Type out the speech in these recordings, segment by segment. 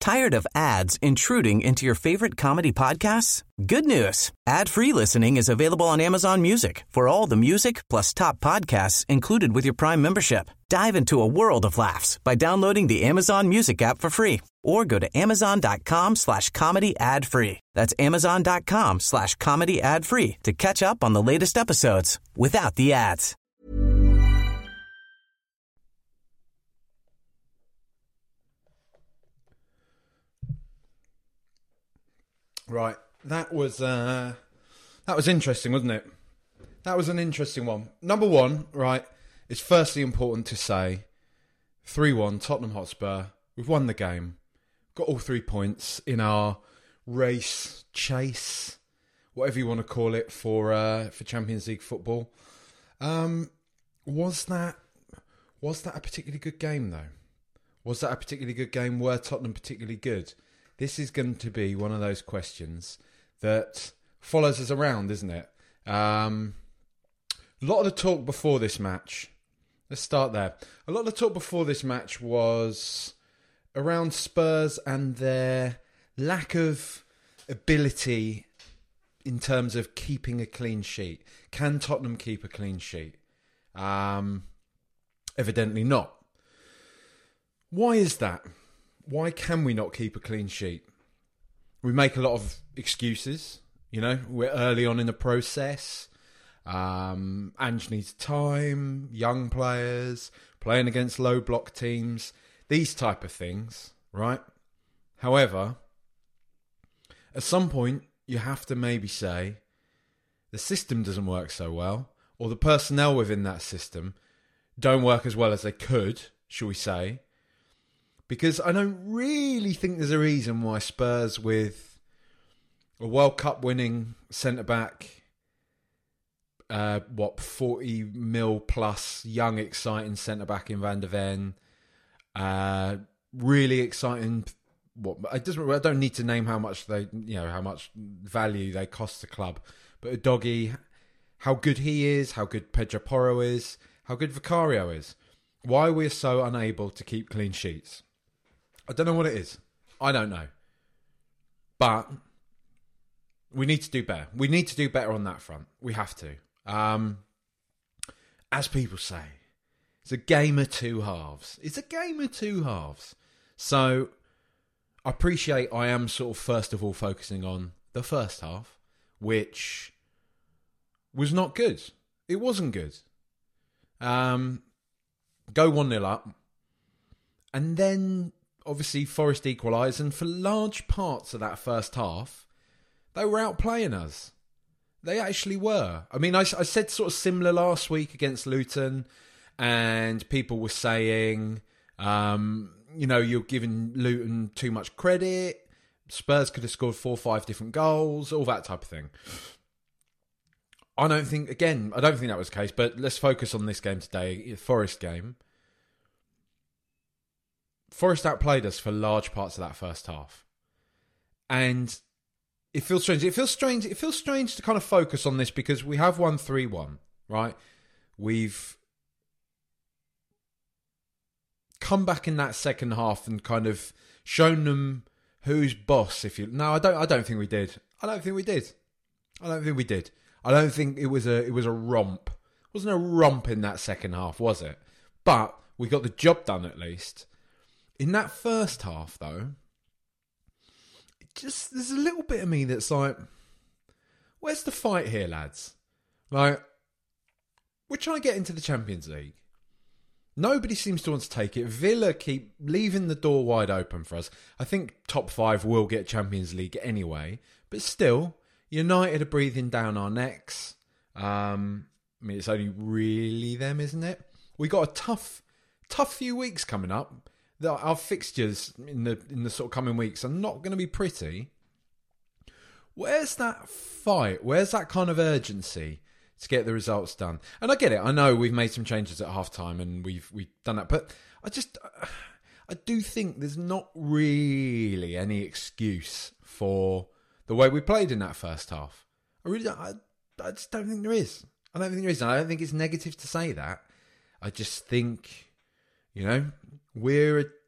Tired of ads intruding into your favorite comedy podcasts? Good news. Ad-free listening is available on Amazon Music for all the music plus top podcasts included with your Prime membership. Dive into a world of laughs by downloading the Amazon Music app for free or go to amazon.com/comedy ad-free. That's amazon.com/comedy ad-free to catch up on the latest episodes without the ads. Right, that was interesting, wasn't it? That was an interesting one. Number one, right, it's firstly important to say 3-1 Tottenham Hotspur. We've won the game. Got all 3 points in our race, chase, whatever you want to call it, for Champions League football. Was that a particularly good game though? Was that a particularly good game? Were Tottenham particularly good? This is going to be one of those questions that follows us around, isn't it? A lot of the talk before this match, let's start there. A lot of the talk before this match was around Spurs and their lack of ability in terms of keeping a clean sheet. Can Tottenham keep a clean sheet? Evidently not. Why is that? Why can we not keep a clean sheet? We make a lot of excuses. You know, we're early on in the process. Ange needs time, young players, playing against low block teams, these type of things, right? However, at some point, you have to maybe say the system doesn't work so well, or the personnel within that system don't work as well as they could, shall we say. Because I don't really think there's a reason why Spurs with a World Cup winning centre-back, 40 mil plus young exciting centre-back in Van der Ven, really exciting, I don't need to name how much how much value they cost the club, but Udogie, how good he is, how good Pedro Porro is, how good Vicario is. Why we're so unable to keep clean sheets. I don't know what it is. I don't know. But we need to do better. We need to do better on that front. We have to. As people say, it's a game of two halves. It's a game of two halves. So I appreciate I am sort of first of all focusing on the first half, which was not good. It wasn't good. Go 1-0 up. And then obviously Forest equalised, and for large parts of that first half, they were outplaying us. They actually were. I mean, I said sort of similar last week against Luton, and people were saying, you're giving Luton too much credit. Spurs could have scored 4 or 5 different goals, all that type of thing. I don't think that was the case, but let's focus on this game today, the Forest game. Forest outplayed us for large parts of that first half. And it feels strange. It feels strange to kind of focus on this because we have won 3-1, right? We've come back in that second half and kind of shown them who's boss. I don't think we did. I don't think we did. I don't think it was a romp. It wasn't a romp in that second half, was it? But we got the job done at least. In that first half, though, there's a little bit of me that's like, where's the fight here, lads? Like, we're trying to get into the Champions League. Nobody seems to want to take it. Villa keep leaving the door wide open for us. I think top 5 will get Champions League anyway. But still, United are breathing down our necks. I mean, it's only really them, isn't it? We got a tough few weeks coming up. Our fixtures in the sort of coming weeks are not going to be pretty. Where's that fight? Where's that kind of urgency to get the results done? And I get it. I know we've made some changes at half-time and we've done that. But I do think there's not really any excuse for the way we played in that first half. I just don't think there is. I don't think there is. And I don't think it's negative to say that. I just think, we're a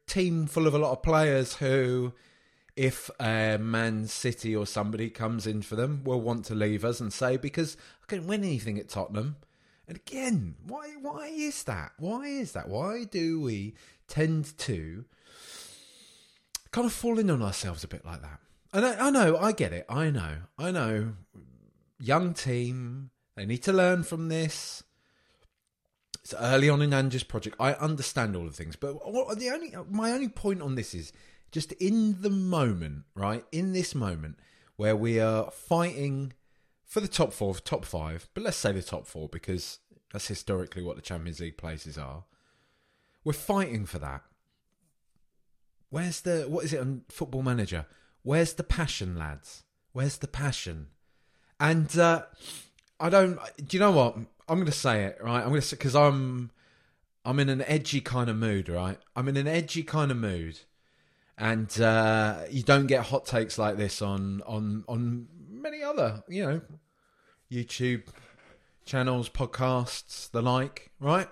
team full of a lot of players who, if Man City or somebody comes in for them, will want to leave us and say, because I couldn't win anything at Tottenham. And again, why is that? Why is that? Why do we tend to kind of fall in on ourselves a bit like that? And I know, I get it. I know. Young team, they need to learn from this. It's early on in Ange's project. I understand all of things. But my only point on this is just in the moment, right? In this moment where we are fighting for the top 4, top 5, but let's say the top 4 because that's historically what the Champions League places are. We're fighting for that. What is it on Football Manager? Where's the passion, lads? Where's the passion? And do you know what? I'm going to say it, right? I'm going to say, because I'm in an edgy kind of mood, right? I'm in an edgy kind of mood. And you don't get hot takes like this on many other, YouTube channels, podcasts, the like, right?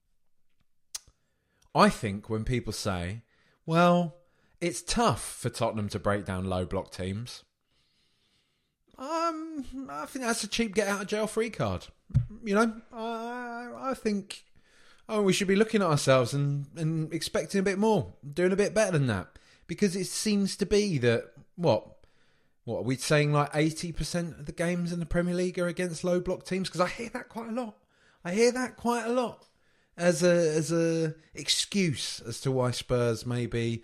I think when people say, well, it's tough for Tottenham to break down low block teams, I think that's a cheap get out of jail free card. I think we should be looking at ourselves and expecting a bit more, doing a bit better than that. Because it seems to be that, what are we saying, like 80% of the games in the Premier League are against low block teams? Because I hear that quite a lot. As a excuse as to why Spurs maybe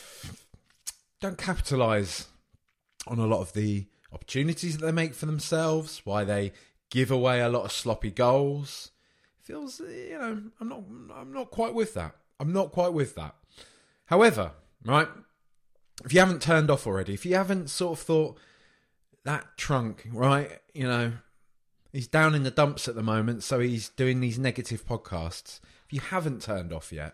don't capitalise on a lot of the opportunities that they make for themselves, why they give away a lot of sloppy goals. Feels, I'm not quite with that. However, right, if you haven't turned off already, if you haven't sort of thought that Trunk, right, he's down in the dumps at the moment, so he's doing these negative podcasts. If you haven't turned off yet,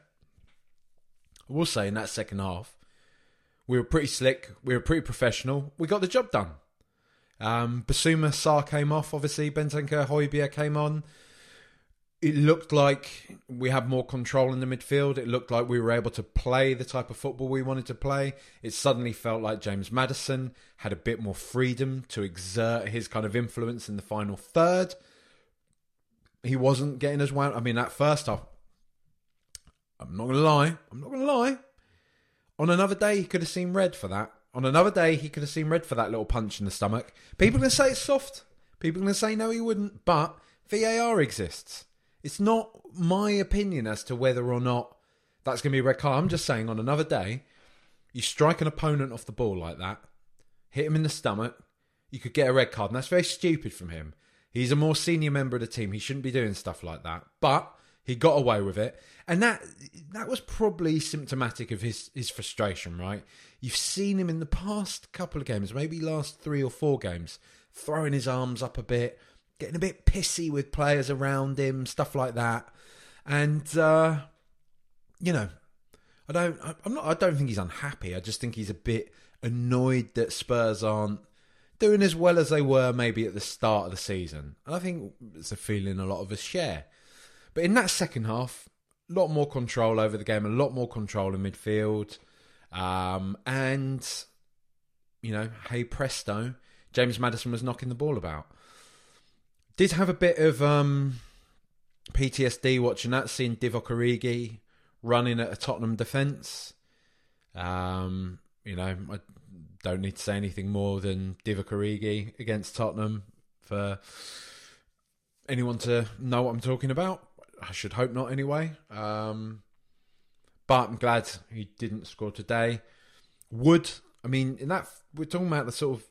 I will say in that second half, we were pretty slick, we were pretty professional, we got the job done. Basuma Sarr came off, obviously, Bentancur Højbjerg came on. It looked like we had more control in the midfield. It looked like we were able to play the type of football we wanted to play. It suddenly felt like James Maddison had a bit more freedom to exert his kind of influence in the final third. He wasn't getting as wound. I mean, that first half, I'm not going to lie. On another day, he could have seen red for that. On another day, he could have seen red for that little punch in the stomach. People are going to say it's soft. People are going to say, no, he wouldn't. But VAR exists. It's not my opinion as to whether or not that's going to be a red card. I'm just saying on another day, you strike an opponent off the ball like that, hit him in the stomach, you could get a red card. And that's very stupid from him. He's a more senior member of the team. He shouldn't be doing stuff like that. But he got away with it. And that was probably symptomatic of his frustration, right? You've seen him in the past couple of games, maybe last 3 or 4 games, throwing his arms up a bit, getting a bit pissy with players around him, stuff like that. And, I don't think he's unhappy. I just think he's a bit annoyed that Spurs aren't doing as well as they were maybe at the start of the season. And I think it's a feeling a lot of us share. But in that second half, a lot more control over the game, a lot more control in midfield. Hey presto, James Maddison was knocking the ball about. Did have a bit of PTSD watching that, seeing Divock Origi running at a Tottenham defence. I don't need to say anything more than Divock Origi against Tottenham for anyone to know what I'm talking about. I should hope not anyway. But I'm glad he didn't score today. Wood, in that, we're talking about the sort of,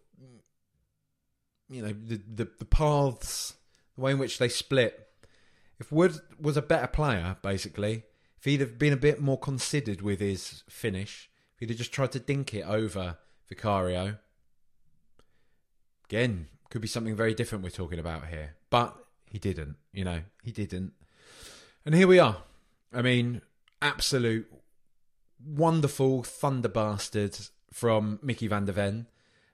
the paths, the way in which they split. If Wood was a better player, basically, if he'd have been a bit more considered with his finish, if he'd have just tried to dink it over Vicario, again, could be something very different we're talking about here. But he didn't, he didn't. And here we are. Absolute wonderful thunder bastard from Mickey van der Ven.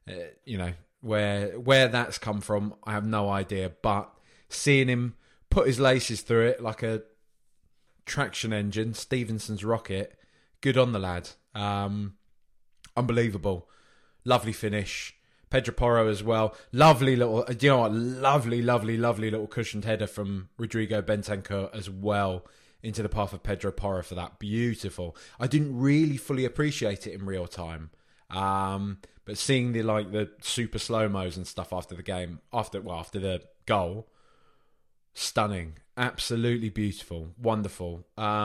Where that's come from, I have no idea. But seeing him put his laces through it like a traction engine, Stevenson's rocket, good on the lad. Unbelievable. Lovely finish. Pedro Porro as well. Lovely little, do you know what? Lovely little cushioned header from Rodrigo Bentancur as well into the path of Pedro Porro for that. Beautiful. I didn't really fully appreciate it in real time. But seeing the super slow-mos and stuff after the game, after the goal, stunning. Absolutely beautiful. Wonderful.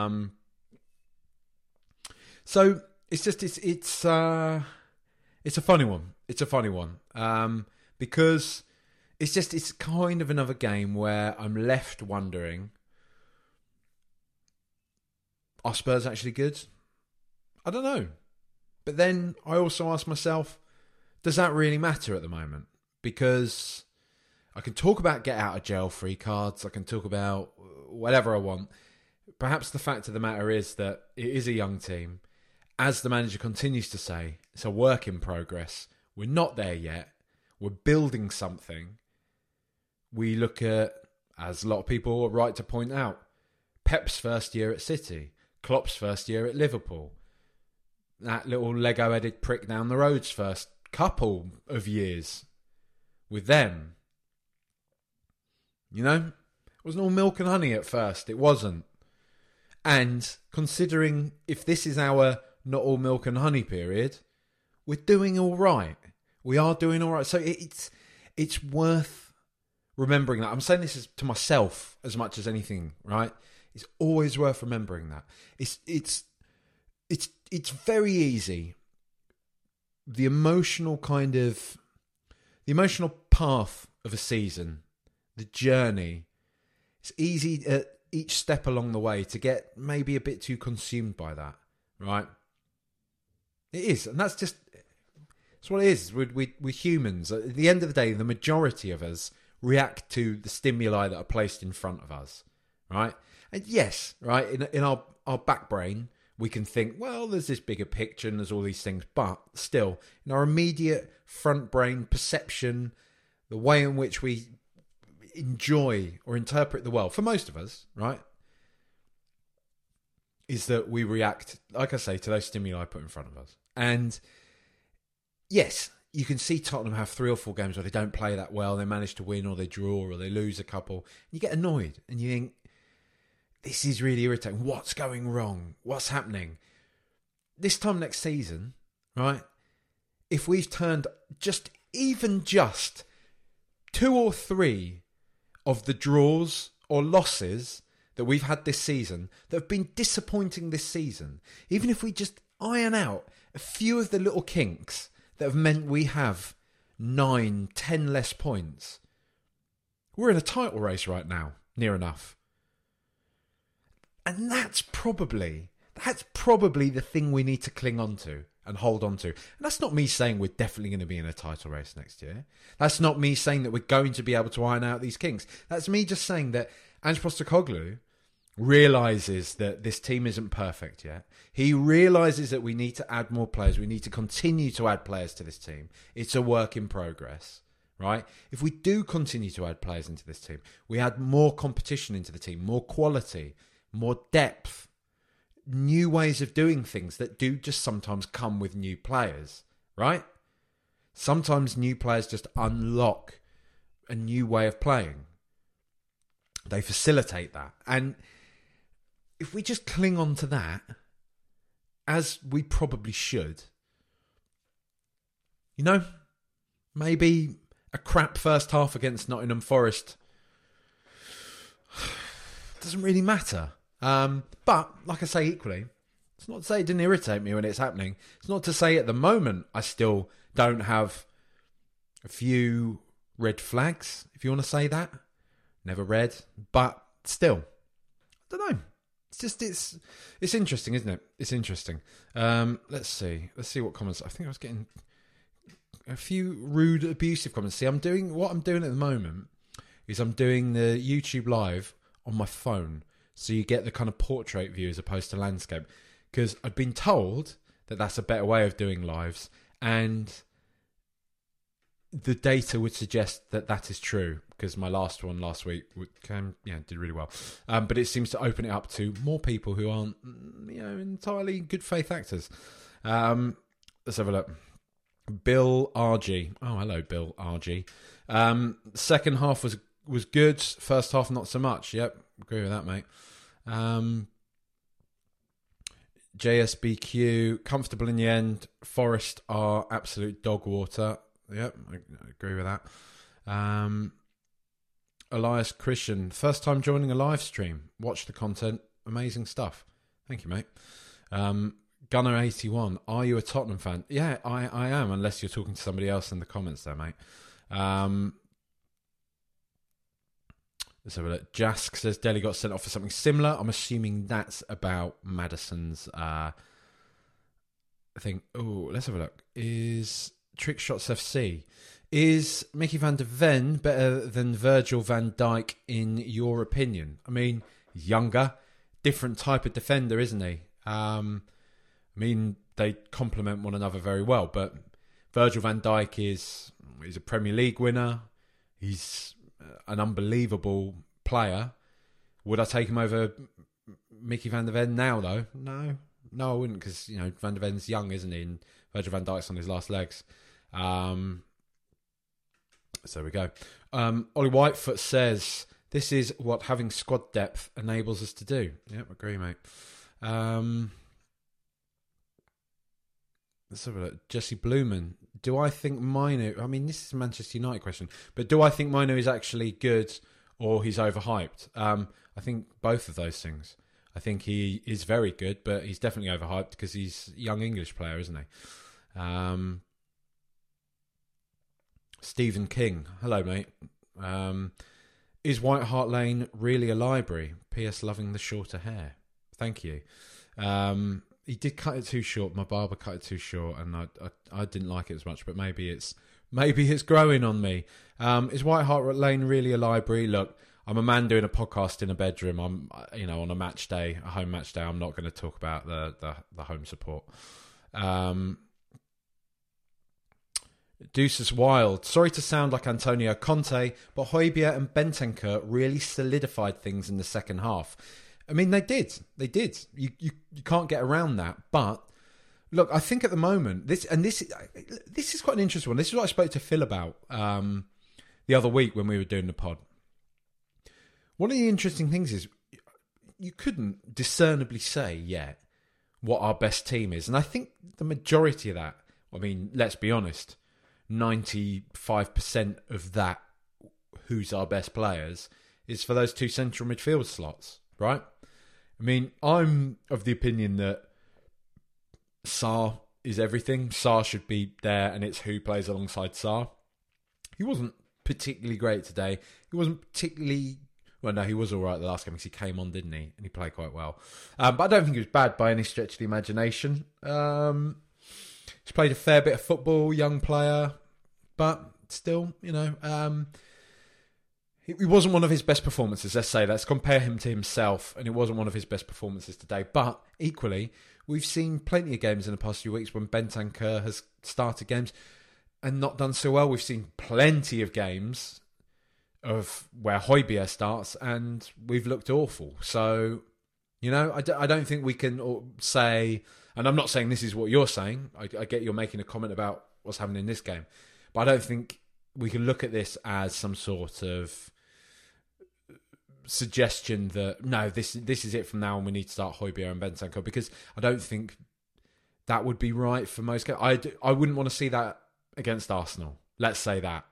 So it's a funny one. It's a funny one because it's kind of another game where I'm left wondering: are Spurs actually good? I don't know. But then I also ask myself, does that really matter at the moment? Because I can talk about get out of jail free cards. I can talk about whatever I want. Perhaps the fact of the matter is that it is a young team. As the manager continues to say, it's a work in progress. We're not there yet. We're building something. We look at, as a lot of people are right to point out, Pep's first year at City, Klopp's first year at Liverpool, that little Lego-headed prick down the road's first couple of years with them. You know, it wasn't all milk and honey at first. It wasn't. And considering if this is our not all milk and honey period, we're doing all right. We are doing all right. So it's worth remembering that. I'm saying this to myself as much as anything, right? It's always worth remembering that. It's very easy. The emotional path of a season, the journey, it's easy at each step along the way to get maybe a bit too consumed by that, right? It is, and that's what it is. We're humans. At the end of the day, the majority of us react to the stimuli that are placed in front of us, right? And yes, right, in our back brain, we can think, well, there's this bigger picture and there's all these things, but still, in our immediate front brain perception, the way in which we enjoy or interpret the world, for most of us, right, is that we react, like I say, to those stimuli put in front of us. And yes, you can see Tottenham have 3 or 4 games where they don't play that well, they manage to win or they draw or they lose a couple. You get annoyed and you think, this is really irritating. What's going wrong? What's happening? This time next season, right, if we've turned just 2 or 3 of the draws or losses that we've had this season that have been disappointing this season, even if we just iron out a few of the little kinks that have meant we have 9, 10 less points, we're in a title race right now, near enough. And that's probably the thing we need to cling on to and hold on to. And that's not me saying we're definitely going to be in a title race next year. That's not me saying that we're going to be able to iron out these kinks. That's me just saying that Ange Postecoglou realises that this team isn't perfect yet. He realises that we need to add more players. We need to continue to add players to this team. It's a work in progress, right? If we do continue to add players into this team, we add more competition into the team, more quality, more depth, new ways of doing things that do just sometimes come with new players, right? Sometimes new players just unlock a new way of playing. They facilitate that. And if we just cling on to that, as we probably should, you know, maybe a crap first half against Nottingham Forest doesn't really matter. But, like I say, equally, it's not to say it didn't irritate me when it's happening. It's not to say at the moment I still don't have a few red flags, if you want to say that. Never read, but still, I don't know. It's interesting, isn't it? It's interesting. Let's see what comments. I think I was getting a few rude, abusive comments. See, what I'm doing at the moment is I'm doing the YouTube live on my phone. So you get the kind of portrait view as opposed to landscape. Because I've been told that that's a better way of doing lives. And the data would suggest that that is true, because my last one last week did really well. But it seems to open it up to more people who aren't, entirely good faith actors. Let's have a look. Bill RG. Oh, hello, Bill RG. Second half was good. First half, not so much. Yep, agree with that, mate. JSBQ, comfortable in the end. Forest are absolute dog water. Yep, I agree with that. Elias Christian, first time joining a live stream. Watch the content. Amazing stuff. Thank you, mate. Gunner81, are you a Tottenham fan? Yeah, I am, unless you're talking to somebody else in the comments there, mate. Let's have a look. Jask says Dele got sent off for something similar. I'm assuming that's about Maddison's thing. Oh, let's have a look. Is Trick Shots FC, is Mickey van der Ven better than Virgil van Dijk in your opinion? I mean, he's younger, different type of defender, isn't he? I mean, they complement one another very well, but Virgil van Dijk is a Premier League winner. He's an unbelievable player. Would I take him over Mickey van der Ven now, though? No, I wouldn't, because Van der Ven's young, isn't he? And Virgil van Dijk's on his last legs. So there we go. Ollie Whitefoot says, this is what having squad depth enables us to do. Yep, agree, mate. Let's have a look. Jesse Blumen, do I think Mino... I mean, this is a Manchester United question, but do I think Mino is actually good or he's overhyped? I think both of those things. I think he is very good, but he's definitely overhyped because he's a young English player, isn't he? Stephen King, hello, mate. Is White Hart Lane really a library? P.S. loving the shorter hair. Thank you. He did cut it too short. My barber cut it too short, and I didn't like it as much. But maybe it's growing on me. Is White Hart Lane really a library? Look, I'm a man doing a podcast in a bedroom. I'm on a match day, a home match day. I'm not going to talk about the home support. Deuces Wild. Sorry to sound like Antonio Conte, but Højbjerg and Bentancur really solidified things in the second half. I mean, they did. You can't get around that. But look, I think at the moment, this is quite an interesting one. This is what I spoke to Phil about the other week when we were doing the pod. One of the interesting things is you couldn't discernibly say yet what our best team is, and I think the majority of that, I mean, let's be honest, 95% of that, who's our best players, is for those two central midfield slots, right? I mean, I'm of the opinion that Sarr is everything. Sarr should be there, and it's who plays alongside Sarr. He wasn't particularly great today. He wasn't particularly... Well, no, he was all right the last game because he came on, didn't he? And he played quite well. But I don't think he was bad by any stretch of the imagination. He's played a fair bit of football, young player. But still, he wasn't one of his best performances, let's say. Let's compare him to himself, and it wasn't one of his best performances today. But equally, we've seen plenty of games in the past few weeks when Bentancur has started games and not done so well. We've seen plenty of games of where Højbjerg starts and we've looked awful. So, I don't think we can say, and I'm not saying this is what you're saying. I get you're making a comment about what's happening in this game, but I don't think we can look at this as some sort of suggestion that, no, this is it from now on, we need to start Højbjerg and Bentancur, because I don't think that would be right for most games. I wouldn't want to see that against Arsenal. Let's say that.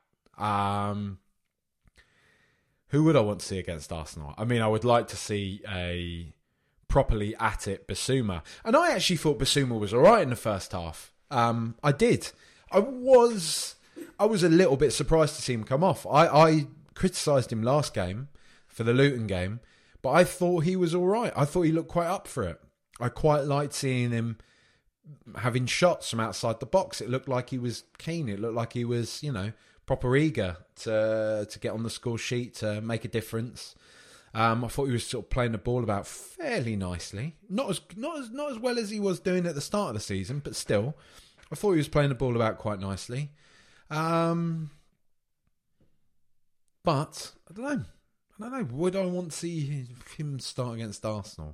Who would I want to see against Arsenal? I mean, I would like to see a properly at it Bissouma. And I actually thought Bissouma was all right in the first half. I did. I was a little bit surprised to see him come off. I criticised him last game for the Luton game, but I thought he was all right. I thought he looked quite up for it. I quite liked seeing him having shots from outside the box. It looked like he was keen. It looked like he was, proper eager to get on the score sheet, to make a difference. I thought he was sort of playing the ball about fairly nicely. Not as well as he was doing at the start of the season, but still, I thought he was playing the ball about quite nicely. But I don't know. Would I want to see him start against Arsenal?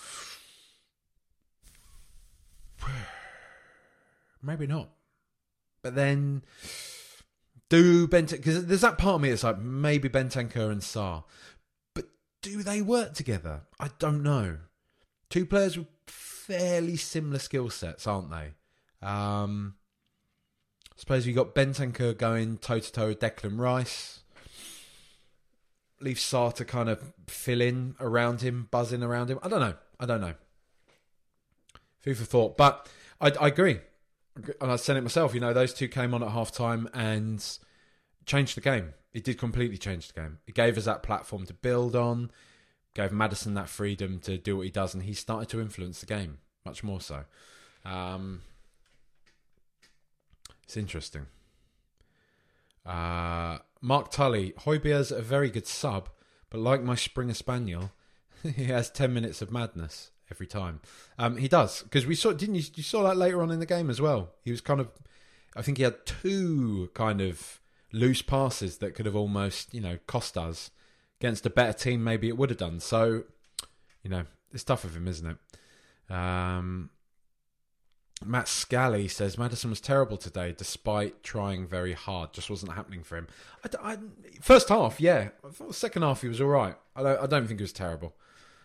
Maybe not. But then, because there's that part of me that's like, maybe Bentancur and Sarr. But do they work together? I don't know. Two players with fairly similar skill sets, aren't they? I suppose you got Bentancur going toe-to-toe with Declan Rice. Leave Sarr to kind of fill in around him, buzzing around him. I don't know. Food for thought. But I agree. And I said it myself, those two came on at half-time and changed the game. It did completely change the game. It gave us that platform to build on, gave Maddison that freedom to do what he does, and he started to influence the game, much more so. It's interesting. Mark Tully, Højbjerg's a very good sub, but like my Springer Spaniel, he has 10 minutes of madness every time. He does, because we saw, didn't you saw that later on in the game as well. He was I think he had two kind of loose passes that could have almost, cost us. Against a better team, maybe it would have done. So, it's tough of him, isn't it? Matt Scally says, Maddison was terrible today, despite trying very hard. Just wasn't happening for him. First half, yeah. I thought the second half he was all right. I don't think he was terrible.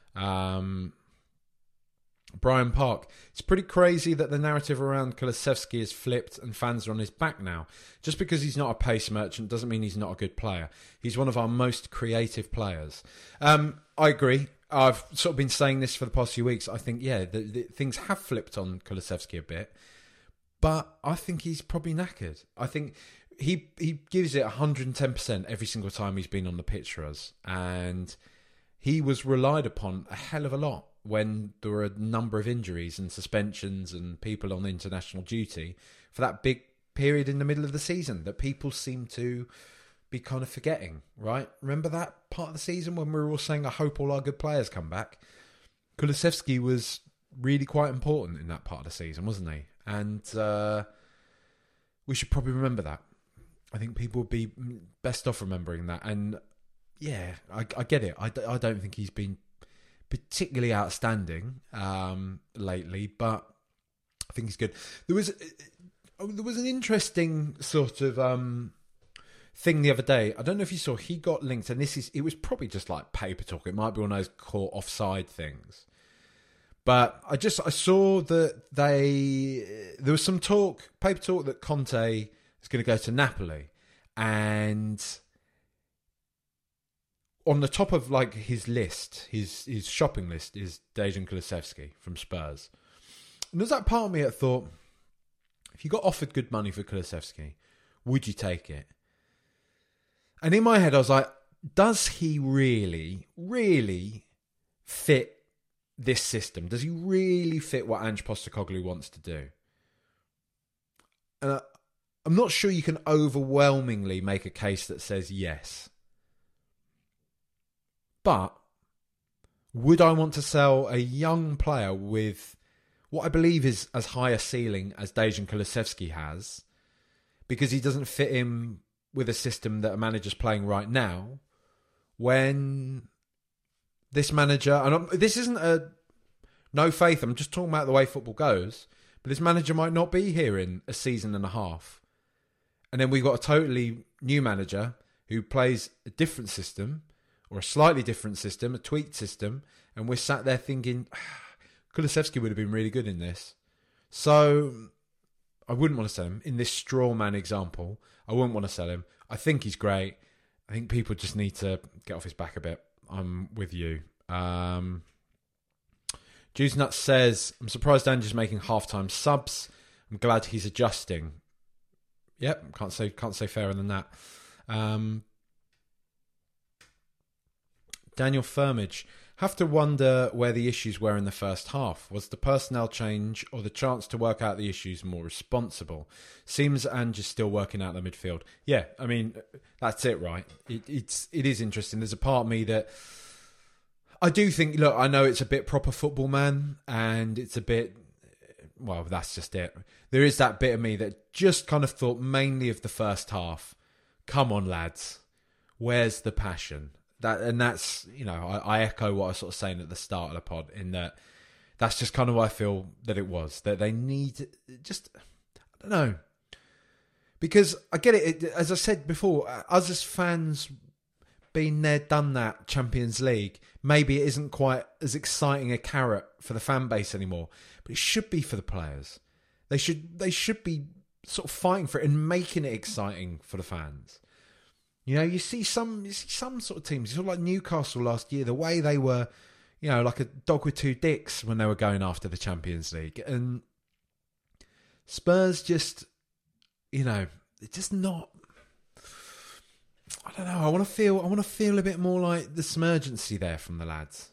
Brian Park, it's pretty crazy that the narrative around Kulusevski is flipped and fans are on his back now. Just because he's not a pace merchant doesn't mean he's not a good player. He's one of our most creative players. I agree. I've sort of been saying this for the past few weeks. I think, the things have flipped on Kulusevski a bit, but I think he's probably knackered. I think he gives it 110% every single time he's been on the pitch for us, and he was relied upon a hell of a lot when there were a number of injuries and suspensions and people on international duty for that big period in the middle of the season that people seem to be kind of forgetting, right? Remember that part of the season when we were all saying, I hope all our good players come back? Kulusevski was really quite important in that part of the season, wasn't he? And we should probably remember that. I think people would be best off remembering that. And yeah, I get it. I don't think he's been particularly outstanding lately, but I think he's good. There was an interesting sort of thing the other day. I don't know if you saw, he got linked, and it was probably just like paper talk. It might be one of those caught offside things. But I saw that there was some paper talk that Conte is going to go to Napoli, and on the top of like his list, his shopping list is Dejan Kulusevski from Spurs. And there's that part of me that thought, if you got offered good money for Kulusevski, would you take it? And in my head, I was like, does he really, really fit this system? Does he really fit what Ange Postecoglou wants to do? And I'm not sure you can overwhelmingly make a case that says yes. But would I want to sell a young player with what I believe is as high a ceiling as Dejan Kulusevski has, because he doesn't fit in with a system that a manager's playing right now, when this manager, and this isn't a no faith, I'm just talking about the way football goes, but this manager might not be here in a season and a half. And then we've got a totally new manager who plays a different system, or a slightly different system, a tweaked system, and we're sat there thinking, Kulusevski would have been really good in this. So I wouldn't want to sell him. In this straw man example, I wouldn't want to sell him. I think he's great. I think people just need to get off his back a bit. I'm with you. Juice Nut says, I'm surprised Ange's making halftime subs. I'm glad he's adjusting. Yep, can't say fairer than that. Daniel Firmage, have to wonder where the issues were in the first half. Was the personnel change or the chance to work out the issues more responsible? Seems Ange is still working out the midfield. Yeah, I mean, that's it, right? It is interesting. There's a part of me that I do think, look, I know it's a bit proper football, man, and it's a bit well, that's just it. There is that bit of me that just kind of thought mainly of the first half. Come on, lads. Where's the passion? That's, I echo what I was sort of saying at the start of the pod, in that that's just kind of what I feel that it was. That they need just, I don't know. Because I get it, as I said before, us as fans, been there, done that, Champions League, maybe it isn't quite as exciting a carrot for the fan base anymore, but it should be for the players. They should be sort of fighting for it and making it exciting for the fans. You see some sort of teams, sort of like Newcastle last year, the way they were, like a dog with two dicks when they were going after the Champions League. And Spurs just, it's just not, I don't know. I want to feel a bit more like the Smergency there from the lads,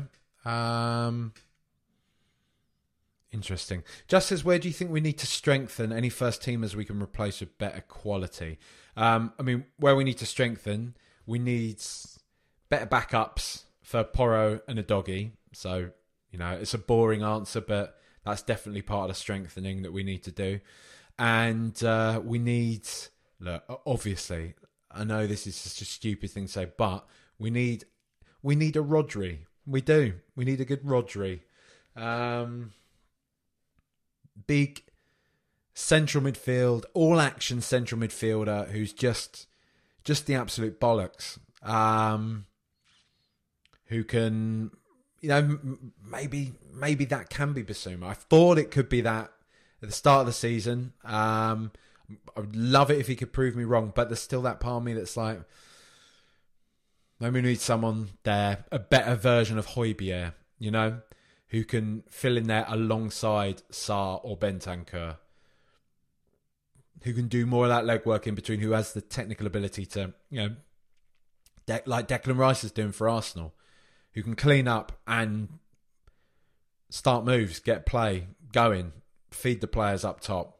Interesting. Just says, where do you think we need to strengthen? Any first teamers we can replace with better quality? Where we need to strengthen, we need better backups for Porro and Udogie. So, it's a boring answer, but that's definitely part of the strengthening that we need to do. And we need, obviously, I know this is just a stupid thing to say, but we need a Rodri. We do. We need a good Rodri. Big central midfield, all action central midfielder who's just the absolute bollocks. Who can, maybe that can be Bissouma. I thought it could be that at the start of the season. I would love it if he could prove me wrong, but there's still that part of me that's like, maybe we need someone there, a better version of Højbjerg, who can fill in there alongside Sarr or Bentancur, who can do more of that legwork in between, who has the technical ability to, like Declan Rice is doing for Arsenal, who can clean up and start moves, get play going, feed the players up top,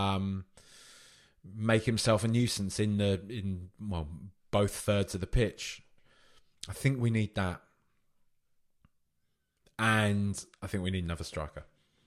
make himself a nuisance in both thirds of the pitch. I think we need that. And I think we need another striker.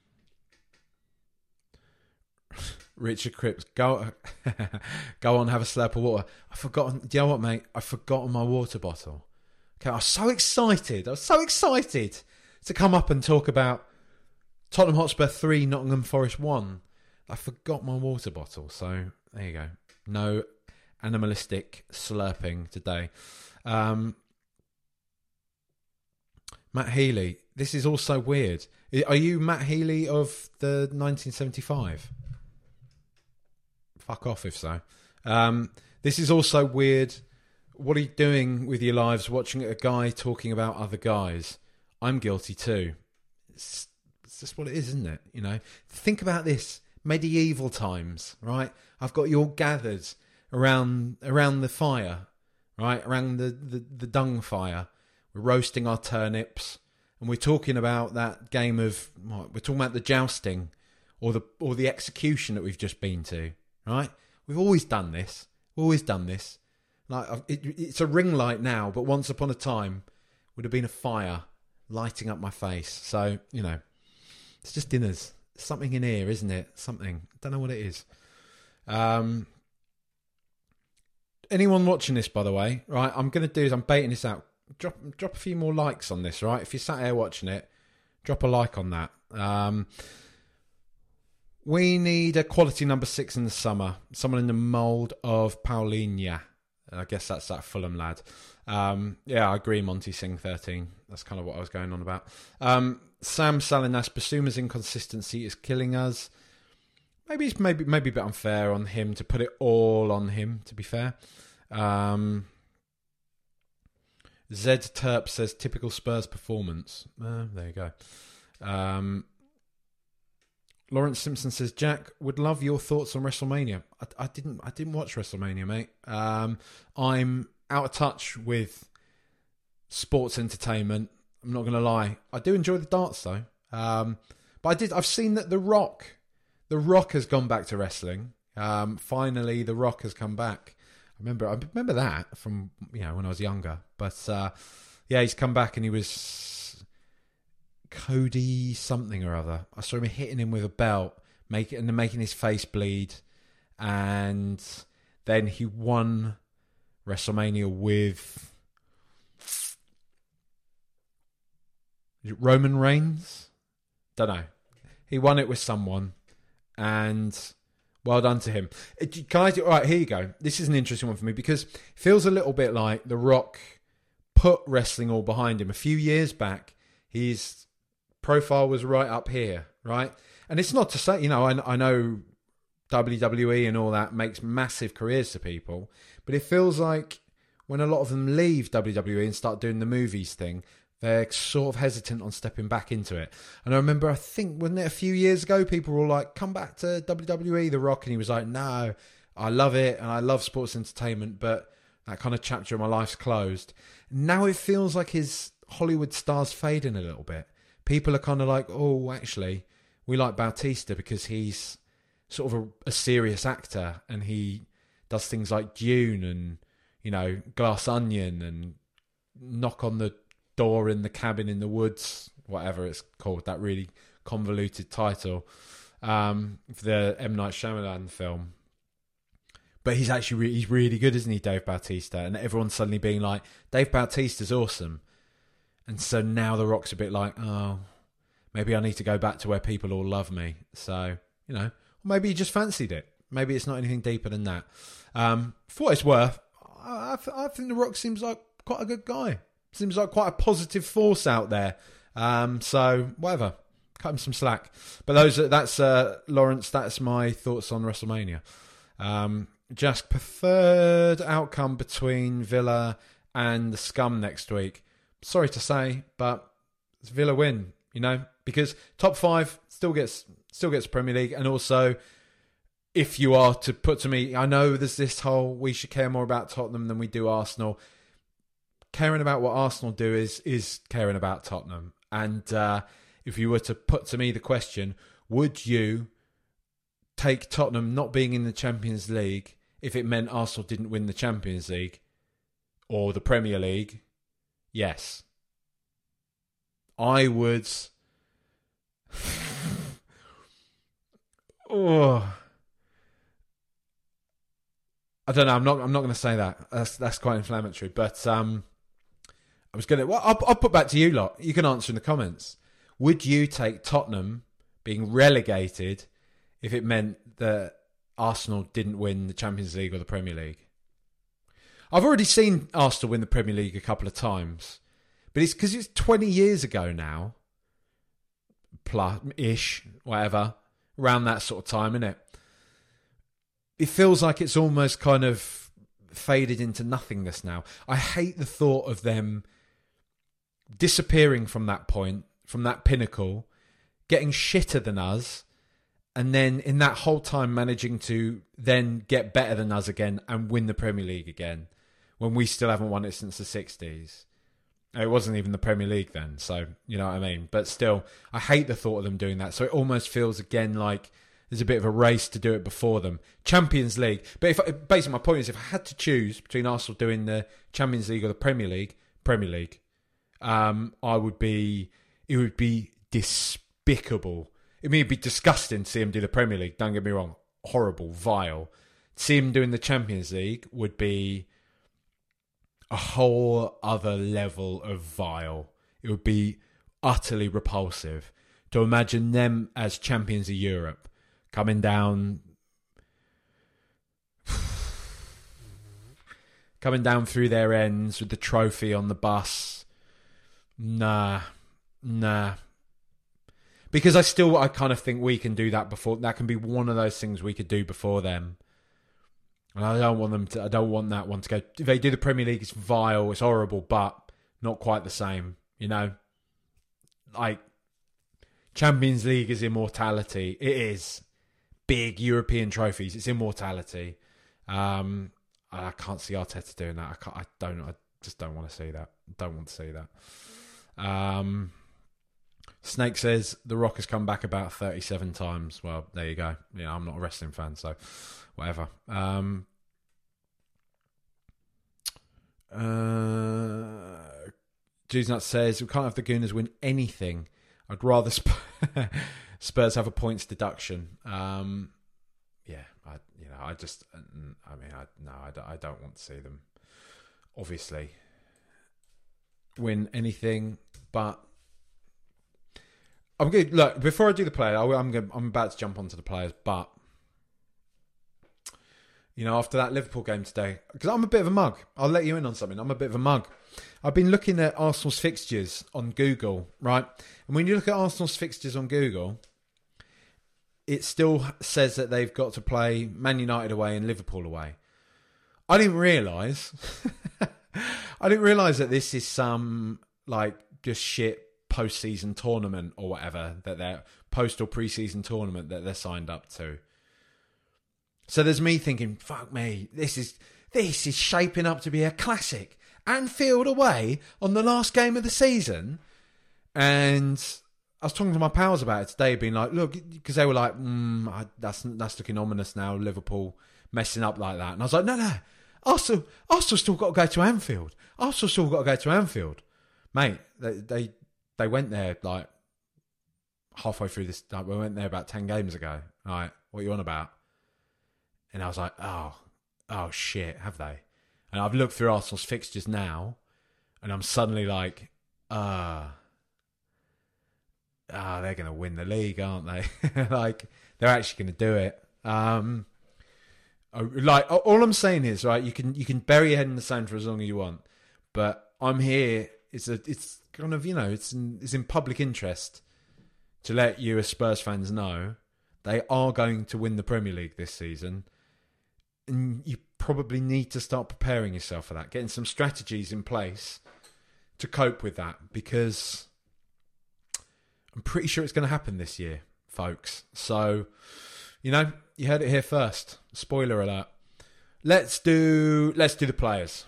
Richard Cripps, go on, have a slurp of water. I've forgotten. Do you know what, mate? I've forgotten my water bottle. Okay, I was so excited to come up and talk about Tottenham Hotspur 3, Nottingham Forest 1. I forgot my water bottle. So there you go. No animalistic slurping today. Matt Healy. This is also weird. Are you Matt Healy of the 1975? Fuck off if so. This is also weird. What are you doing with your lives watching a guy talking about other guys? I'm guilty too. It's just what it is, isn't it? Think about this. Medieval times, right? I've got you all gathered around the fire, right? Around the dung fire. We're roasting our turnips. And we're talking about that game of, we're talking about the jousting or the execution that we've just been to, right? We've always done this. Like it's a ring light now, but once upon a time would have been a fire lighting up my face. So, it's just dinners. Something in here, isn't it? Something. Don't know what it is. Anyone watching this, by the way, right? I'm going to do is I'm baiting this out. Drop a few more likes on this, right? If you're sat here watching it, drop a like on that. We need a quality number 6 in the summer. Someone in the mould of Paulinho. I guess that's that Fulham lad. Yeah, I agree, Monty Singh 13. That's kind of what I was going on about. Sam Salinas, Basuma's inconsistency is killing us. Maybe it's maybe a bit unfair on him to put it all on him, to be fair. Zed Terp says typical Spurs performance. There you go. Lawrence Simpson says, Jack, would love your thoughts on WrestleMania. I didn't watch WrestleMania, mate. I'm out of touch with sports entertainment. I'm not going to lie. I do enjoy the darts though. But I've seen that The Rock has gone back to wrestling. Finally, The Rock has come back. I remember that from when I was younger. But yeah, he's come back and he was Cody something or other. I saw him hitting him with a belt, making his face bleed, and then he won WrestleMania with Roman Reigns. Don't know. He won it with someone, and well done to him. Can I do? All right, here you go. This is an interesting one for me because it feels a little bit like The Rock put wrestling all behind him. A few years back, his profile was right up here, right? And it's not to say, you know, I know WWE and all that makes massive careers to people, but it feels like when a lot of them leave WWE and start doing the movies thing, they're sort of hesitant on stepping back into it. And I remember, I think, wasn't it a few years ago, people were all like, come back to WWE, The Rock. And he was like, no, I love it. And I love sports entertainment, but that kind of chapter of my life's closed. Now it feels like his Hollywood star's fading a little bit. People are kind of like, oh, actually, we like Bautista because he's sort of a serious actor and he does things like Dune and, you know, Glass Onion and Knock on the Door in the Cabin in the Woods, whatever it's called, that really convoluted title for the M. Night Shyamalan film. But he's actually he's really good, isn't he, Dave Bautista? And everyone's suddenly being like, Dave Bautista's awesome. And so now The Rock's a bit like, oh, maybe I need to go back to where people all love me. So, you know, maybe he just fancied it. Maybe it's not anything deeper than that. For what it's worth, I think The Rock seems like quite a good guy. Seems like quite a positive force out there. So, whatever. Cut him some slack. But that's Lawrence, that's my thoughts on WrestleMania. Just preferred outcome between Villa and the Scum next week. Sorry to say, but it's Villa win, you know, because top 5 still gets Premier League. And also, if you are to put to me, I know there's this whole we should care more about Tottenham than we do Arsenal. Caring about what Arsenal do is caring about Tottenham. And if you were to put to me the question, would you take Tottenham not being in the Champions League if it meant Arsenal didn't win the Champions League or the Premier League? Yes. I would. Oh, I don't know. I'm not going to say that. That's quite inflammatory. But I was going to. Well, I'll put back to you lot. You can answer in the comments. Would you take Tottenham being relegated if it meant that Arsenal didn't win the Champions League or the Premier League? I've already seen Arsenal win the Premier League a couple of times, but it's because it's 20 years ago now, plus-ish, whatever, around that sort of time, isn't it? It feels like it's almost kind of faded into nothingness now. I hate the thought of them disappearing from that point, from that pinnacle, getting shitter than us, and then in that whole time managing to then get better than us again and win the Premier League again, when we still haven't won it since the 60s. It wasn't even the Premier League then, so you know what I mean. But still, I hate the thought of them doing that. So it almost feels again like there's a bit of a race to do it before them. Champions League. But basically my point is, if I had to choose between Arsenal doing the Champions League or the Premier League, it would be despicable. I mean, it'd be disgusting to see him do the Premier League. Don't get me wrong. Horrible, vile. To see him doing the Champions League would be a whole other level of vile. It would be utterly repulsive to imagine them as champions of Europe coming down through their ends with the trophy on the bus. Nah. Because I kind of think we can do that before. That can be one of those things we could do before them. And I don't want that one to go. If they do the Premier League, it's vile, it's horrible, but not quite the same, you know? Like, Champions League is immortality. It is. Big European trophies, it's immortality. I can't see Arteta doing that. I just don't want to see that. Don't want to see that. Snake says The Rock has come back about 37 times. Well, there you go. Yeah, I'm not a wrestling fan, so whatever. Juice Nut says we can't have the Gooners win anything I'd rather Spurs have a points deduction. I don't want to see them, obviously, win anything. But I'm good. Look, before I do the player, I'm about to jump onto the players. But after that Liverpool game today, because I'm a bit of a mug. I'll let you in on something. I'm a bit of a mug. I've been looking at Arsenal's fixtures on Google, right? And when you look at Arsenal's fixtures on Google, it still says that they've got to play Man United away and Liverpool away. I didn't realise that this is some just shit post-season tournament or whatever, that they're post or pre-season tournament that they're signed up to. So there's me thinking, fuck me, this is shaping up to be a classic. Anfield away on the last game of the season. And I was talking to my pals about it today, being like, look, because they were like, that's looking ominous now, Liverpool messing up like that. And I was like, no, Arsenal still got to go to Anfield. Arsenal still got to go to Anfield. Mate, they went there halfway through this. We went there about 10 games ago. Right, what are you on about? And I was like, oh shit, have they? And I've looked through Arsenal's fixtures now, and I'm suddenly like, they're going to win the league, aren't they? They're actually going to do it. All I'm saying is, right, you can bury your head in the sand for as long as you want, but I'm here. It's kind of, it's in public interest to let you as Spurs fans know they are going to win the Premier League this season. And you probably need to start preparing yourself for that, getting some strategies in place to cope with that, because I'm pretty sure it's going to happen this year, folks. So, you heard it here first. Spoiler alert. Let's do the players.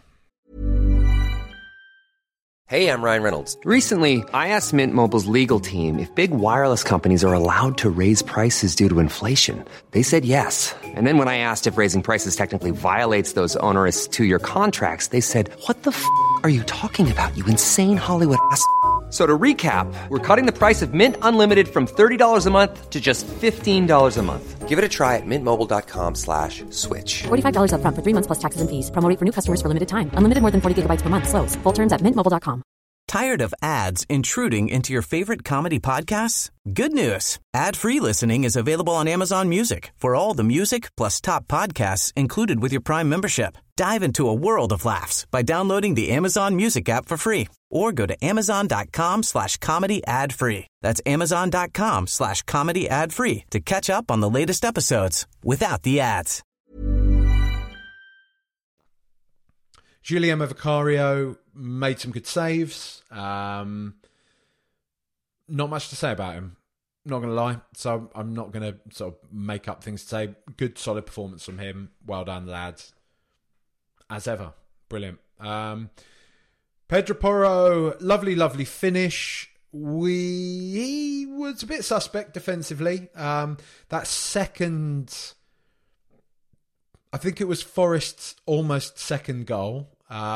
Hey, I'm Ryan Reynolds. Recently, I asked Mint Mobile's legal team if big wireless companies are allowed to raise prices due to inflation. They said yes. And then when I asked if raising prices technically violates those onerous 2-year contracts, they said, "What the f*** are you talking about, you insane Hollywood ass?" So to recap, we're cutting the price of Mint Unlimited from $30 a month to just $15 a month. Give it a try at mintmobile.com/switch. $45 up front for 3 months plus taxes and fees. Promo rate for new customers for limited time. Unlimited more than 40 gigabytes per month. Slows full terms at mintmobile.com. Tired of ads intruding into your favorite comedy podcasts? Good news. Ad-free listening is available on Amazon Music for all the music plus top podcasts included with your Prime membership. Dive into a world of laughs by downloading the Amazon Music app for free or go to amazon.com/comedy ad-free. That's amazon.com/comedy ad-free to catch up on the latest episodes without the ads. Guilherme Vicario made some good saves. Not much to say about him, not going to lie. So I'm not going to sort of make up things to say. Good, solid performance from him. Well done, lads. As ever. Brilliant. Pedro Porro, lovely finish. He was a bit suspect defensively. That second, I think it was Forest's almost second goal,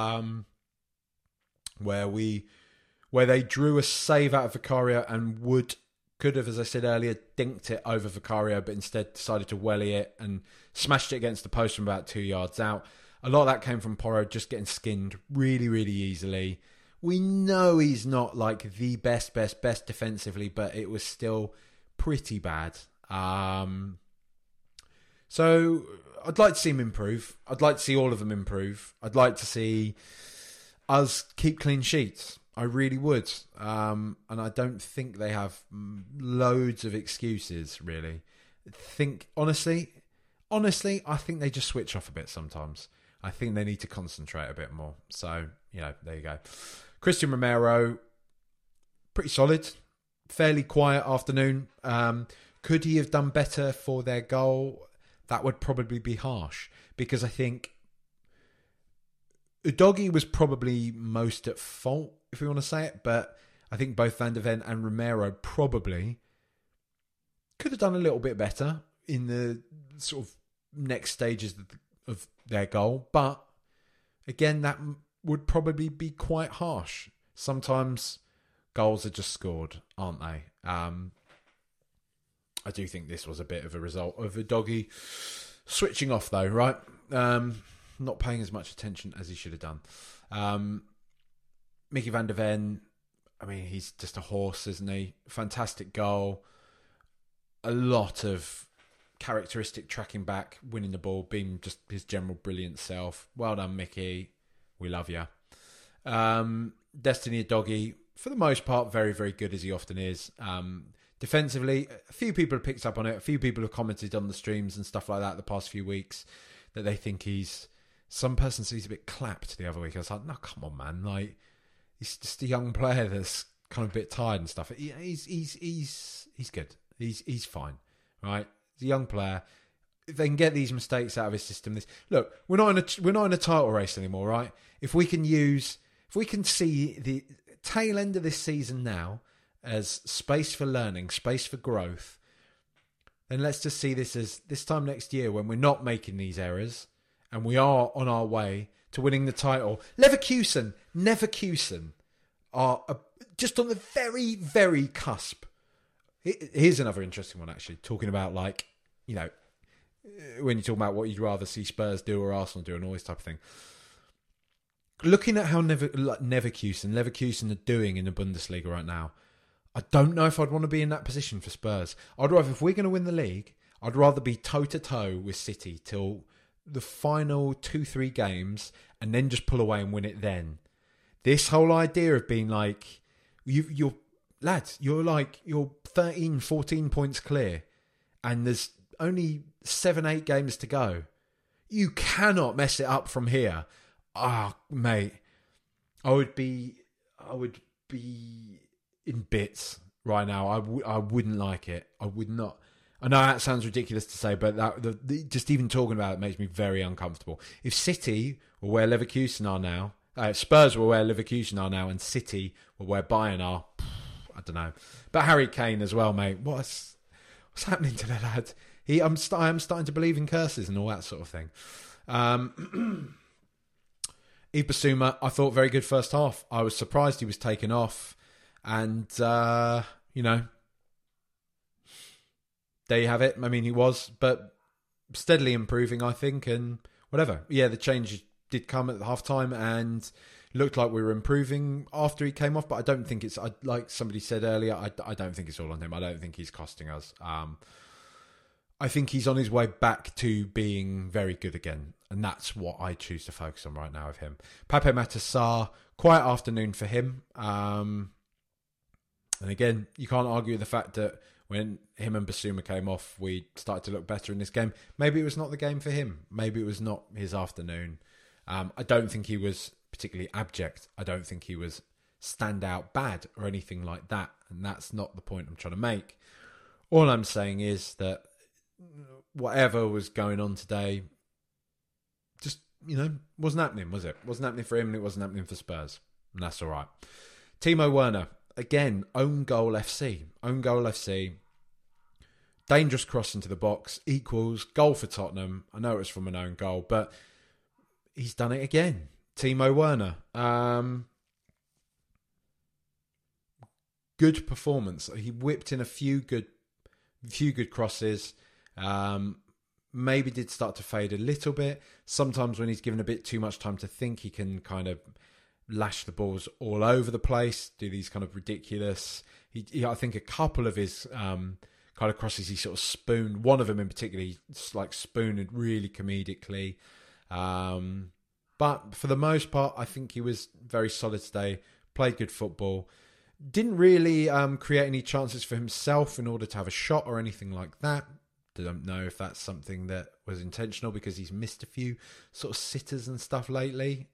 where they drew a save out of Vicario and could have, as I said earlier, dinked it over Vicario, but instead decided to welly it and smashed it against the post from about 2 yards out. A lot of that came from Porro just getting skinned really, really easily. We know he's not like the best defensively, but it was still pretty bad. So I'd like to see him improve. I'd like to see all of them improve. I'd like to see us keep clean sheets. I really would. And I don't think they have loads of excuses, really. Honestly, I think they just switch off a bit sometimes. I think they need to concentrate a bit more. So, there you go. Christian Romero, pretty solid. Fairly quiet afternoon. Could he have done better for their goal? That would probably be harsh, because I think Udogie was probably most at fault, if we want to say it, but I think both Van de Ven and Romero probably could have done a little bit better in the sort of next stages of their goal. But again, that would probably be quite harsh. Sometimes goals are just scored, aren't they? I do think this was a bit of a result of Udogie switching off, though, right? Not paying as much attention as he should have done. Mickey van der Ven, I mean, he's just a horse, isn't he? Fantastic goal. A lot of characteristic tracking back, winning the ball, being just his general brilliant self. Well done, Mickey. We love you. Destiny Udogie, for the most part, very, very good, as he often is. Defensively, a few people have picked up on it. A few people have commented on the streams and stuff like that the past few weeks that they think he's... Some person says he's a bit clapped the other week. I was like, no, come on, man. Like, he's just a young player that's kind of a bit tired and stuff. He's good. He's fine, right? He's a young player. If they can get these mistakes out of his system, look, we're not in a title race anymore, right? If we can see the tail end of this season now as space for learning, space for growth, then let's just see this as this time next year when we're not making these errors and we are on our way to winning the title. Leverkusen are just on the very, very cusp. Here's another interesting one, actually, talking about, like, you know, when you talk about what you'd rather see Spurs do or Arsenal do and all this type of thing. Looking at how Leverkusen are doing in the Bundesliga right now, I don't know if I'd want to be in that position for Spurs. I'd rather, if we're going to win the league, I'd rather be toe-to-toe with City till the final 2-3 games and then just pull away and win it then. This whole idea of being like, you're 13, 14 points clear and there's only 7-8 games to go. You cannot mess it up from here. Mate, I would be in bits right now. I wouldn't like it. I would not. I know that sounds ridiculous to say, but just even talking about it makes me very uncomfortable. If City were where Leverkusen are now, Spurs were where Leverkusen are now, and City were where Bayern are, I don't know. But Harry Kane as well, mate. What's happening to the lad? I am starting to believe in curses and all that sort of thing. Yves Bissouma, I thought very good first half. I was surprised he was taken off. And, you know, there you have it. I mean, he was, but steadily improving, I think, and whatever. Yeah, the change did come at half-time and looked like we were improving after he came off, but I don't think it's, like somebody said earlier, I don't think it's all on him. I don't think he's costing us. I think he's on his way back to being very good again, and that's what I choose to focus on right now with him. Pape Matar Sarr, quiet afternoon for him. And again, you can't argue with the fact that when him and Bissouma came off, we started to look better in this game. Maybe it was not the game for him. Maybe it was not his afternoon. I don't think he was particularly abject. I don't think he was standout bad or anything like that. And that's not the point I'm trying to make. All I'm saying is that whatever was going on today, just, you know, wasn't happening, was it? Wasn't happening for him and it wasn't happening for Spurs. And that's all right. Timo Werner. Again, own goal FC. Own goal FC. Dangerous cross into the box equals goal for Tottenham. I know it was from an own goal, but he's done it again. Timo Werner. Good performance. He whipped in a few good crosses. Maybe did start to fade a little bit. Sometimes when he's given a bit too much time to think, he can kind of lash the balls all over the place, do these kind of ridiculous... I think a couple of his kind of crosses, he sort of spooned. One of them in particular, he like spooned it really comedically. But for the most part, I think he was very solid today, played good football. Didn't really create any chances for himself in order to have a shot or anything like that. Don't know if that's something that was intentional because he's missed a few sort of sitters and stuff lately.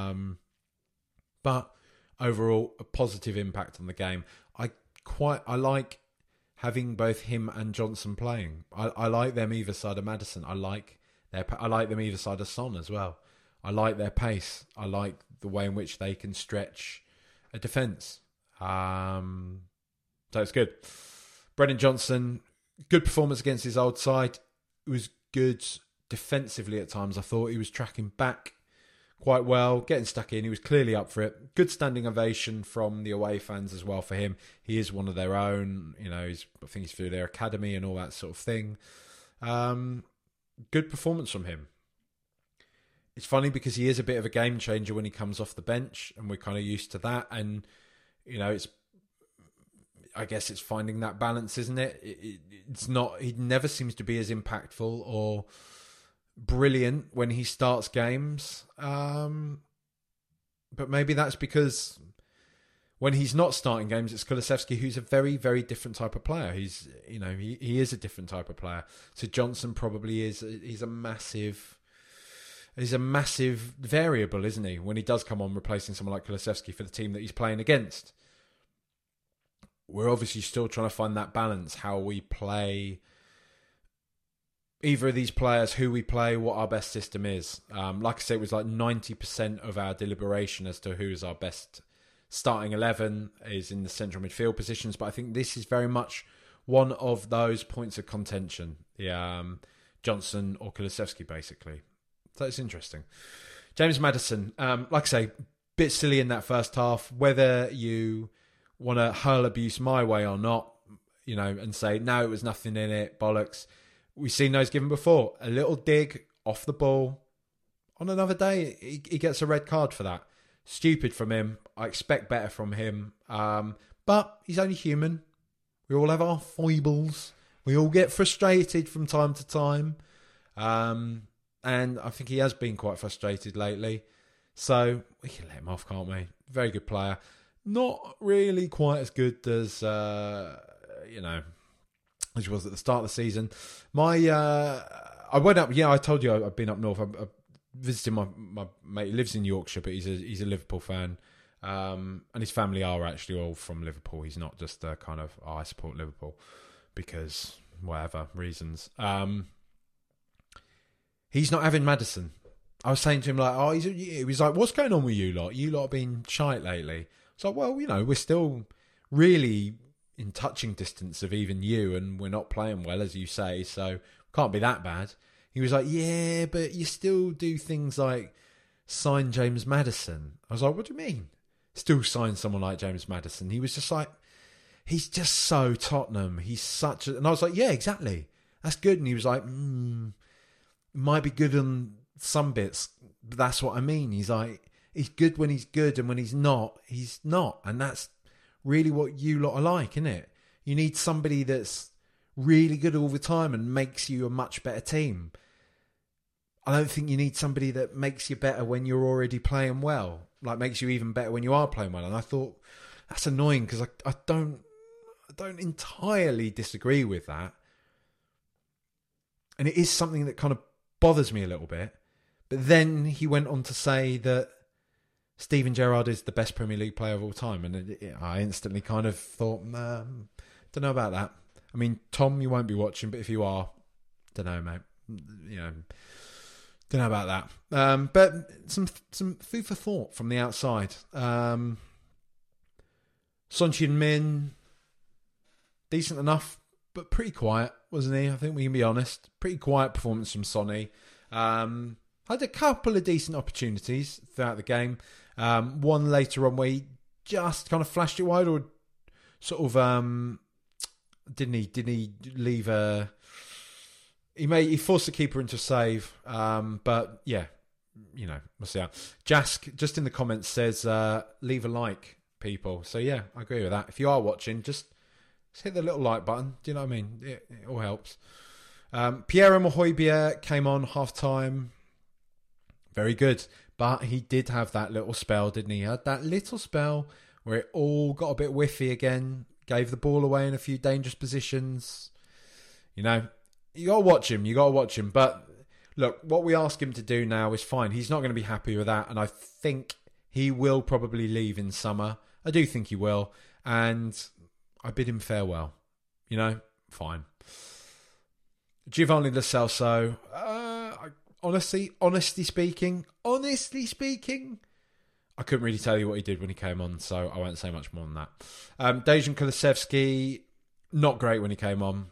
But overall, a positive impact on the game. I like having both him and Johnson playing. I like them either side of Maddison. I like them either side of Son as well. I like their pace. I like the way in which they can stretch a defence. So it's good. Brennan Johnson, good performance against his old side. It was good defensively at times. I thought he was tracking back quite well, getting stuck in. He was clearly up for it. Good standing ovation from the away fans as well for him. He is one of their own. You know, I think he's through their academy and all that sort of thing. Good performance from him. It's funny because he is a bit of a game changer when he comes off the bench, and we're kind of used to that. And, you know, I guess it's finding that balance, isn't it? It's not, he never seems to be as impactful or brilliant when he starts games. But maybe that's because when he's not starting games, it's Kulusevski, who's a very, very different type of player. He's, you know, he is a different type of player. So Johnson probably is. He's a massive variable, isn't he? When he does come on, replacing someone like Kulusevski for the team that he's playing against. We're obviously still trying to find that balance, how we play either of these players, who we play, what our best system is. Like I said, it was like 90% of our deliberation as to who is our best starting 11 is in the central midfield positions. But I think this is very much one of those points of contention. Johnson or Kulusevski, basically. So it's interesting. James Maddison, like I say, bit silly in that first half. Whether you want to hurl abuse my way or not, you know, and say, no, it was nothing in it, bollocks. We've seen those given before. A little dig off the ball. On another day, he gets a red card for that. Stupid from him. I expect better from him. But he's only human. We all have our foibles. We all get frustrated from time to time. And I think he has been quite frustrated lately. So we can let him off, can't we? Very good player. Not really quite as good as, you know, as he was at the start of the season. I went up, I told you I've been up north. I'm visiting my mate. He lives in Yorkshire, but he's a Liverpool fan. And his family are actually all from Liverpool. He's not just a kind of, I support Liverpool because whatever reasons. He's not having Maddison. I was saying to him, like, he was like, what's going on with you lot? You lot have been shite lately. So, well, you know, we're still really in touching distance of even you, and we're not playing well, as you say, so can't be that bad. He was like, yeah, but you still do things like sign James Maddison. I was like, what do you mean? Still sign someone like James Maddison? He was just like, he's just so Tottenham. He's such a... And I was like, yeah, exactly. That's good. And he was like, might be good on some bits, but that's what I mean. He's like, he's good when he's good, and when he's not, he's not. And that's really what you lot are like, isn't it? You need somebody that's really good all the time and makes you a much better team. I don't think you need somebody that makes you better when you're already playing well, like makes you even better when you are playing well. And I thought, that's annoying because I don't entirely disagree with that. And it is something that kind of bothers me a little bit. But then he went on to say that Steven Gerrard is the best Premier League player of all time. And I instantly kind of thought, don't know about that. I mean, Tom, you won't be watching, but if you are, don't know, mate. You know, don't know about that. But some food for thought from the outside. Son Heung-min, decent enough, but pretty quiet, wasn't he? I think we can be honest. Pretty quiet performance from Sonny. Had a couple of decent opportunities throughout the game. One later on where he just kind of flashed it wide, or sort of didn't he leave a... He forced the keeper into a save, but yeah, you know, we'll see how. Jask just in the comments says leave a like, people. So yeah, I agree with that. If you are watching, just hit the little like button. Do you know what I mean? It all helps. Pierre-Emile Højbjerg came on half time. Very good. But he did have that little spell, didn't he? He had that little spell where it all got a bit whiffy again. Gave the ball away in a few dangerous positions. You know, you got to watch him. But look, what we ask him to do now is fine. He's not going to be happy with that. And I think he will probably leave in summer. I do think he will. And I bid him farewell. You know, fine. Giovanni Lo Celso, honestly speaking, I couldn't really tell you what he did when he came on, so I won't say much more than that. Dejan Kulusevski, not great when he came on.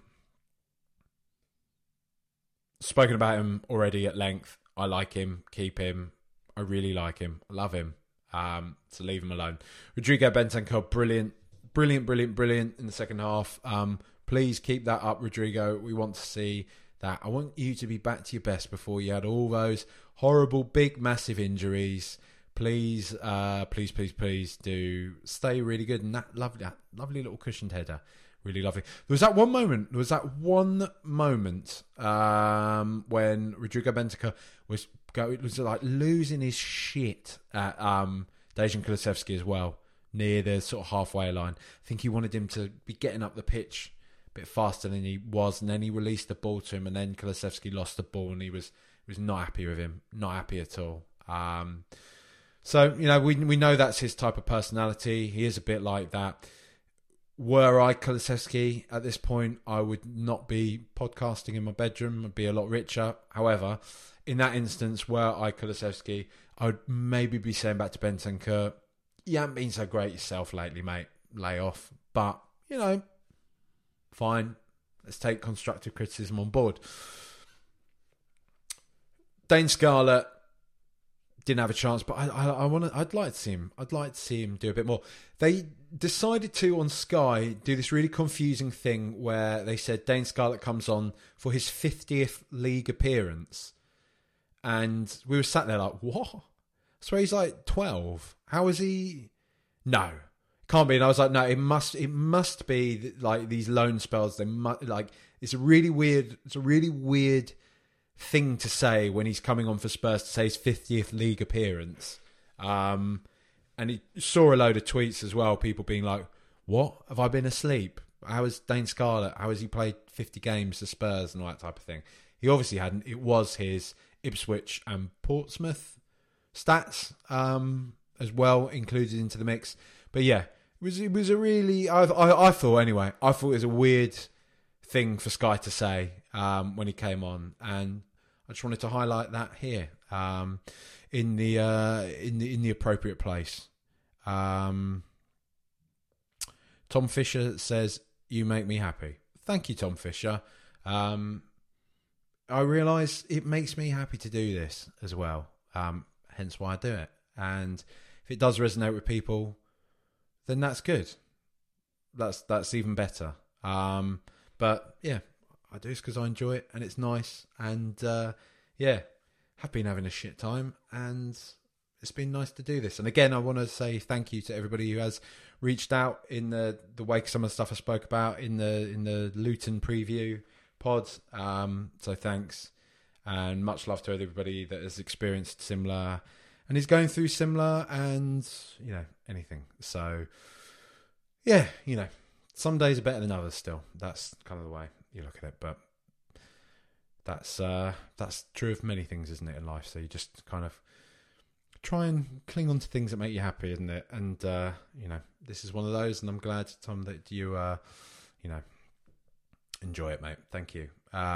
Spoken about him already at length. I like him, keep him. I really like him. I love him. So leave him alone. Rodrigo Bentancur, brilliant in the second half. Please keep that up, Rodrigo. We want to see that. I want you to be back to your best before you had all those horrible, big, massive injuries. Please do stay really good. And that lovely little cushioned header, really lovely. There was that one moment when Rodrigo Bentancur was like losing his shit at Dejan Kulusevski as well, near the sort of halfway line. I think he wanted him to be getting up the pitch a bit faster than he was, and then he released the ball to him, and then Kulusevski lost the ball, and he was not happy with him, not happy at all. So, you know, we know that's his type of personality. He is a bit like that. Were I Kulusevski at this point, I would not be podcasting in my bedroom. I'd be a lot richer. However, in that instance, were I Kulusevski, I would maybe be saying back to Bentancur, you haven't been so great yourself lately, mate. Lay off. But, you know, fine. Let's take constructive criticism on board. Dane Scarlett didn't have a chance, but I'd like to see him. I'd like to see him do a bit more. They decided to, on Sky, do this really confusing thing where they said Dane Scarlett comes on for his 50th league appearance. And we were sat there like, what? I swear he's like 12. How is he? No, can't be. And I was like, no, it must be like these loan spells. They must, like, it's a really weird thing to say when he's coming on for Spurs to say his 50th league appearance. And he saw a load of tweets as well, people being like, what? Have I been asleep? How is Dane Scarlett? How has he played 50 games for Spurs and all that type of thing? He obviously hadn't. It was his Ipswich and Portsmouth stats as well included into the mix. But yeah, it was a really, I thought it was a weird thing for Sky to say when he came on, and I just wanted to highlight that here in the appropriate place. Tom Fisher says, "You make me happy." Thank you, Tom Fisher. I realise it makes me happy to do this as well. Hence why I do it. And if it does resonate with people, then that's good. That's even better. But yeah, I do this because I enjoy it and it's nice. And yeah, have been having a shit time, and it's been nice to do this. And again, I want to say thank you to everybody who has reached out in the wake of some of the stuff I spoke about in the Luton preview pod. So thanks, and much love to everybody that has experienced similar and is going through similar, and you know, anything. So yeah, you know, some days are better than others still. That's kind of the way you look at it, but that's true of many things, isn't it, in life? So you just kind of try and cling on to things that make you happy, isn't it? And you know, this is one of those, and I'm glad, Tom, that you you know, enjoy it, mate. Thank you.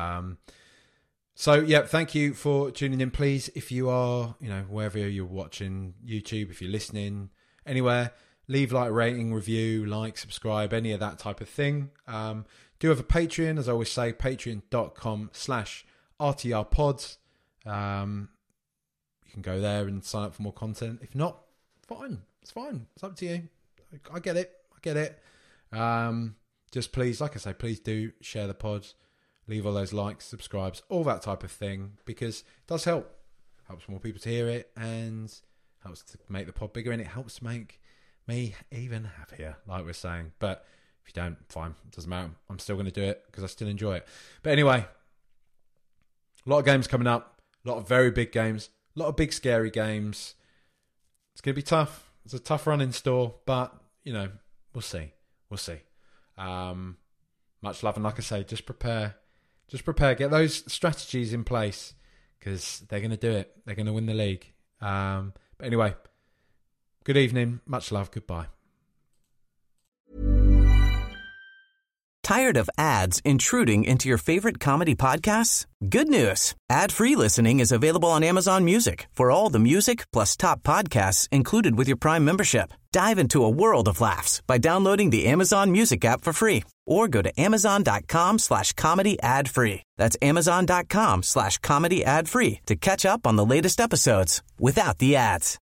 So yeah, thank you for tuning in. Please, if you are, you know, wherever you're watching, YouTube, if you're listening anywhere, leave like, rating, review, like, subscribe, any of that type of thing. Do have a Patreon, as I always say, patreon.com/RTRpods. You can go there and sign up for more content. If not, fine. It's fine. It's up to you. I get it. Just please, like I say, please do share the pod. Leave all those likes, subscribes, all that type of thing, because it does help. Helps more people to hear it, and helps to make the pod bigger, and it helps make me even happier, like we're saying. But if you don't, fine. It doesn't matter. I'm still going to do it because I still enjoy it. But anyway, a lot of games coming up. A lot of very big games. A lot of big, scary games. It's going to be tough. It's a tough run in store, but, you know, we'll see. Much love, and like I say, just prepare. Get those strategies in place, because they're going to do it. They're going to win the league. But anyway, good evening. Much love. Goodbye. Tired of ads intruding into your favorite comedy podcasts? Good news. Ad-free listening is available on Amazon Music for all the music plus top podcasts included with your Prime membership. Dive into a world of laughs by downloading the Amazon Music app for free or go to amazon.com/comedy ad free. That's amazon.com/comedy ad free to catch up on the latest episodes without the ads.